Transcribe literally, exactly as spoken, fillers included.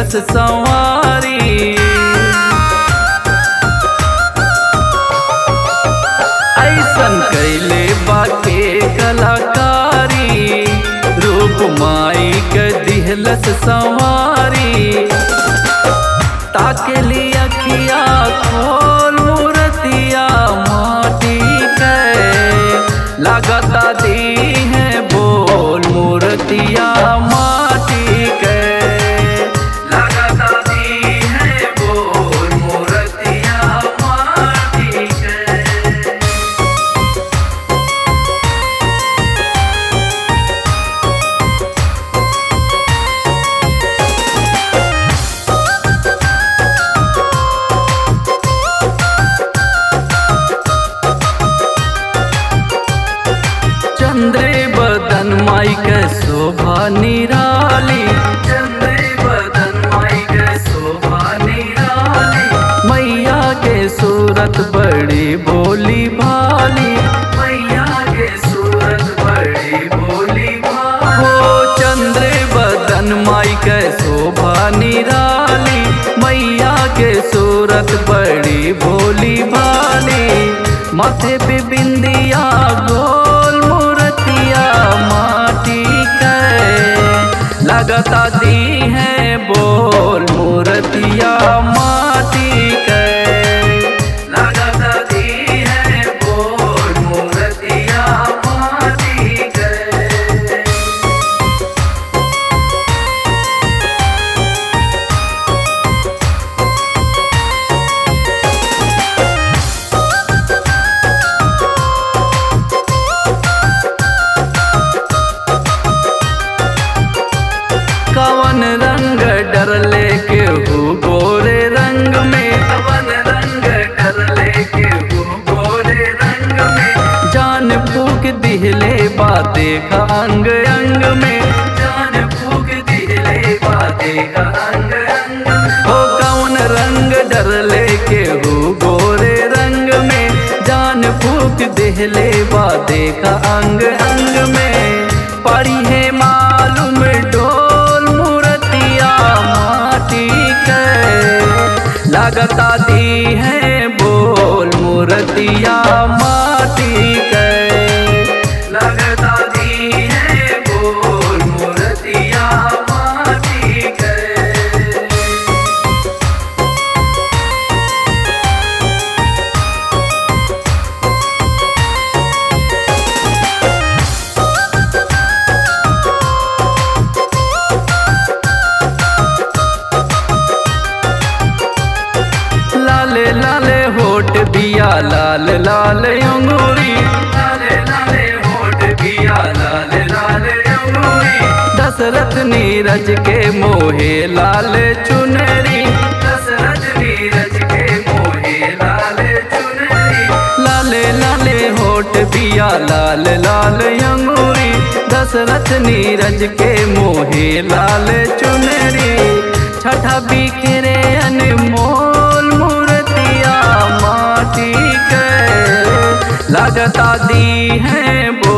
दिहलस संवारी। ऐसन कैले बाके कलाकारी, रूप माई के दिहलस संवारी। ताके ली अखिया खोल मूर्तिया माटी के, लागता दी है बोल मूर्तिया माटी के, लागता दी है बोल मूर्तिया माटी के। चंद्रे बदन माई के शोभा निराली, चंद्रे बदन माई के शोभा निराली। मैया के सूरत बड़ी भोली भाली, मैया के सूरत बड़ी भोली भाली। हो चंद्रे बदन माई के शोभा निराली, मैया के सूरत बड़ी भोली भाली। माथे पे बिंदिया गोल मूर्तिया माटी के, लगता दी है बोल मूर्तिया माटी के, लगता दी है बोल मूर्तिया माटी के। कवन रंग डर लेके हु गोरे रंग में, कवन रंग डर लेके हु गोरे रंग में। जान फूक दिहले बाते का अंग अंग में, जान फूक दिहले बाते का अंग अंग में। हो कवन रंग डर लेके हु गोरे रंग में, जान फूक दिहले बाते का अंग अंग में। पड़ी है मालूम डोल मूर्तिया माटी के, लगता दी है बोल मूर्तिया माटी के, लगता दी है बोल मूर्तिया माटी के। लाले लाले होठ बिया लाल लाल अंगूरी, लाले लाले होठ बिया लाल लाल अंगूरी। दशरथ नीरज के मोहे लाल चुनरी, दशरथ नीरज के मोहे लाल चुनरी। लाले लाले होठ बिया लाल लाल अंगूरी, दशरथ नीरज के मोहे लाल चुनरी। छठा बिखरे अनमोल मूर्तिया माटी के, लगता दी है।